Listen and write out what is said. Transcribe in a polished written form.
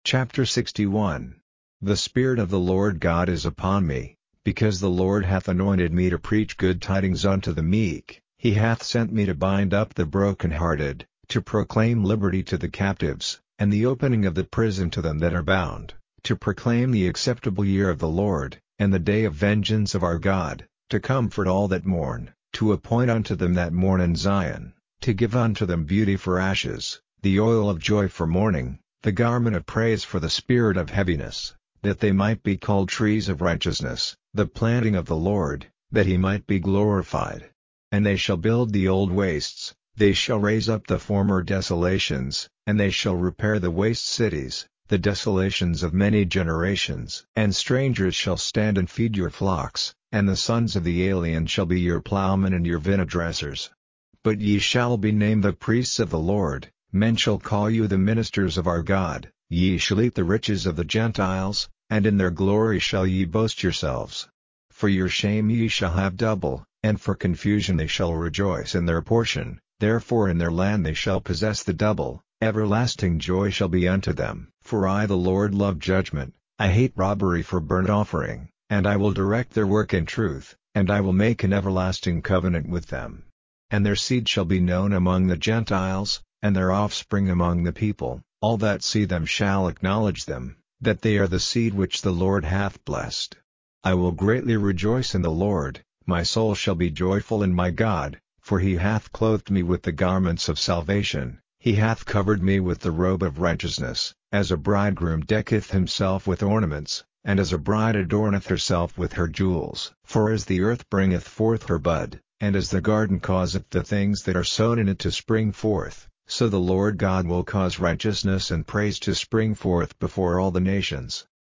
Chapter 61. The Spirit of the Lord God is upon me, because the Lord hath anointed me to preach good tidings unto the meek. He hath sent me to bind up the brokenhearted, to proclaim liberty to the captives, and the opening of the prison to them that are bound, to proclaim the acceptable year of the Lord, and the day of vengeance of our God, to comfort all that mourn, to appoint unto them that mourn in Zion, to give unto them beauty for ashes, the oil of joy for mourning, the garment of praise for the spirit of heaviness, that they might be called trees of righteousness, the planting of the Lord, that he might be glorified. And they shall build the old wastes, they shall raise up the former desolations, and they shall repair the waste cities, the desolations of many generations. And strangers shall stand and feed your flocks, and the sons of the alien shall be your plowmen and your vintage dressers. But ye shall be named the priests of the Lord. Men shall call you the ministers of our God. Ye shall eat the riches of the Gentiles, and in their glory shall ye boast yourselves. For your shame ye shall have double, and for confusion they shall rejoice in their portion, therefore in their land they shall possess the double, everlasting joy shall be unto them. For I the Lord love judgment, I hate robbery for burnt offering, and I will direct their work in truth, and I will make an everlasting covenant with them. And their seed shall be known among the Gentiles, and their offspring among the people. All that see them shall acknowledge them, that they are the seed which the Lord hath blessed. I will greatly rejoice in the Lord, my soul shall be joyful in my God, for he hath clothed me with the garments of salvation, he hath covered me with the robe of righteousness, as a bridegroom decketh himself with ornaments, and as a bride adorneth herself with her jewels. For as the earth bringeth forth her bud, and as the garden causeth the things that are sown in it to spring forth, so the Lord God will cause righteousness and praise to spring forth before all the nations.